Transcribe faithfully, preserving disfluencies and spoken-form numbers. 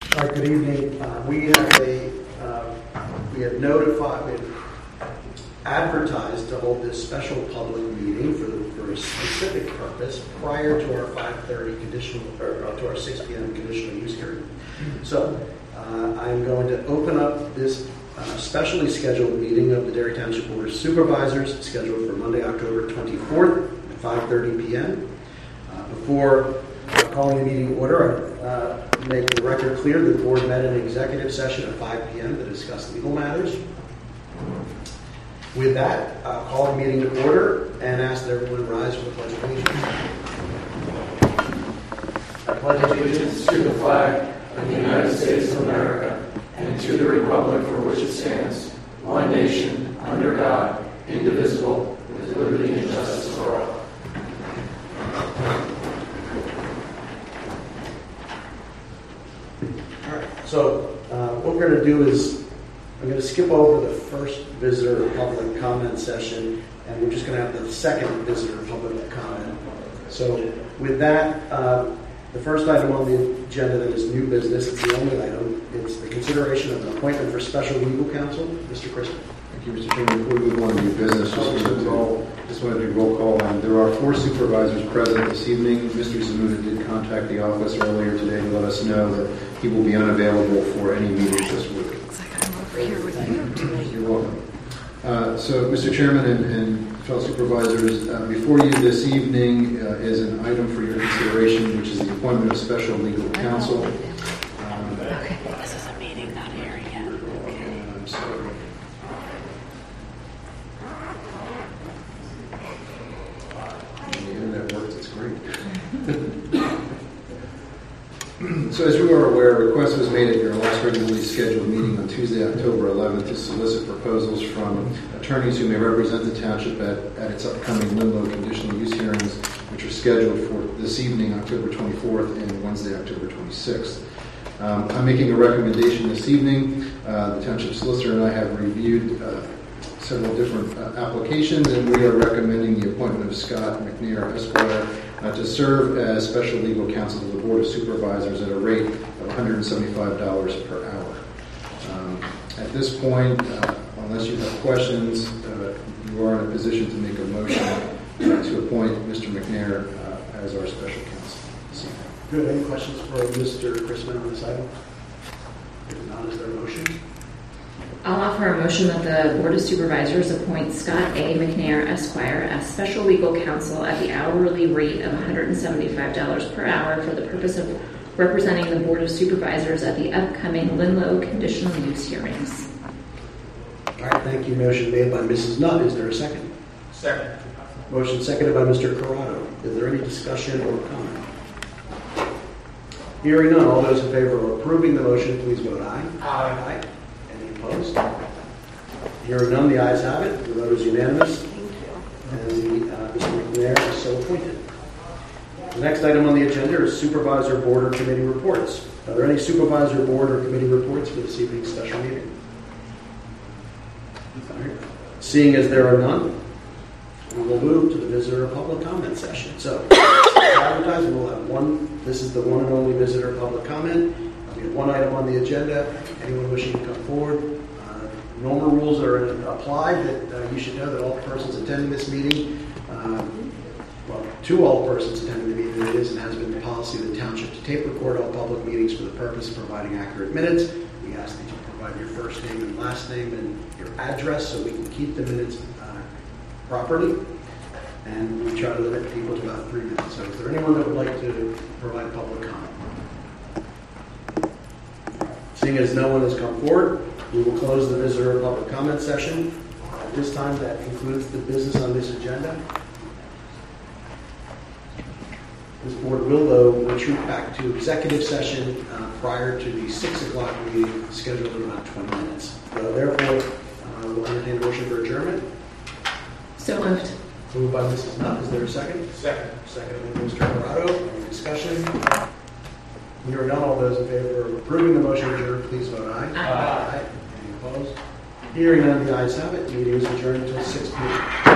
All right, good evening. Uh, we have a, uh, we have notified, we have advertised to hold this special public meeting for, the, for a specific purpose prior to our five thirty conditional, or uh, to our six p.m. conditional use hearing. So uh, I'm going to open up this uh, specially scheduled meeting of the Derry Township Board of Supervisors, scheduled for Monday, October twenty-fourth at five thirty p.m. Uh, before uh, calling the meeting order, I uh, make the record clear that the board met in an executive session at five p.m. to discuss legal matters. With that, I'll call the meeting to order and ask that everyone rise for the Pledge of Allegiance. I pledge allegiance to the flag of the United States of America and to the republic for which it stands, one nation, under God, indivisible, with liberty and justice for all. All right, so uh, what we're going to do is I'm going to skip over the first visitor public comment session, and we're just going to have the second visitor public comment. So with that, uh, the first item on the agenda that is new business, it's the only item, it's the consideration of an appointment for special legal counsel. Mister Christman. Thank you, Mister Chairman. Before we move on to new business, just wanted to roll, just wanted to do roll call. Um, there are four supervisors present this evening. Mister Zamuna did contact the office earlier today to let us know that he will be unavailable for any meetings this week. Here with you tonight. You're welcome. Uh, so, Mister Chairman and, and fellow supervisors, uh, before you this evening uh, is an item for your consideration, which is the appointment of special legal counsel. Um, Okay, this is a meeting, not a hearing yet. Okay. I'm sorry. When the internet works, it's great. So as you are aware, a request was made at your last regularly scheduled meeting on Tuesday, October eleventh to solicit proposals from attorneys who may represent the township at, at its upcoming Linlow conditional use hearings, which are scheduled for this evening, October twenty-fourth, and Wednesday, October twenty-sixth. Um, I'm making a recommendation this evening. Uh, the township solicitor and I have reviewed uh, several different uh, applications, and we are recommending the appointment of Scott McNair, Esquire, Uh, to serve as special legal counsel to the Board of Supervisors at a rate of one hundred seventy-five dollars per hour. Um, at this point, uh, unless you have questions, uh, you are in a position to make a motion uh, to appoint Mister McNair uh, as our special counsel. Good. Any questions for Mister Christman on this item? If not, is there a motion? I'll offer a motion that the Board of Supervisors appoint Scott A. McNair, Esquire, as special legal counsel at the hourly rate of one hundred seventy-five dollars per hour for the purpose of representing the Board of Supervisors at the upcoming Linlow conditional use hearings. All right, thank you. Motion made by Missus Nutt. Is there a second? Second. Motion seconded by Mister Corrado. Is there any discussion or comment? Hearing none, all those in favor of approving the motion, please vote aye. Aye. Aye. Any opposed? Hearing none, the ayes have it. The vote is unanimous. And the, uh, Mister McNair is so appointed. The next item on the agenda is Supervisor Board or Committee reports. Are there any Supervisor Board or Committee reports for this evening's special meeting? All right. Seeing as there are none, we will move to the visitor public comment session. So, advertising, we'll have one. This is the one and only visitor public comment. We have one item on the agenda. Anyone wishing to come forward? Uh, normal rules are applied that uh, you should know that all persons attending this meeting, um, well, to all persons attending the meeting, it is and has been the policy of the township to tape record all public meetings for the purpose of providing accurate minutes. We ask that you provide your first name and last name and your address so we can keep the minutes uh, properly. And we try to limit people to about three minutes. So is there anyone that would like to provide public comment? Seeing as no one has come forward, we will close the visitor public comment session. At this time, that concludes the business on this agenda. This board will, though, retreat back to executive session uh, prior to the six o'clock meeting scheduled in about twenty minutes. So therefore, uh, we'll entertain a motion for adjournment. So moved. Moved by Missus Nutt. Is there a second? Second. Second by Mister Corrado. Any discussion? Hearing none, all those in favor of approving the motion adjourned, please vote aye. Aye. Aye. Any opposed? Hearing none, the ayes have it. Meeting is adjourned until six p.m.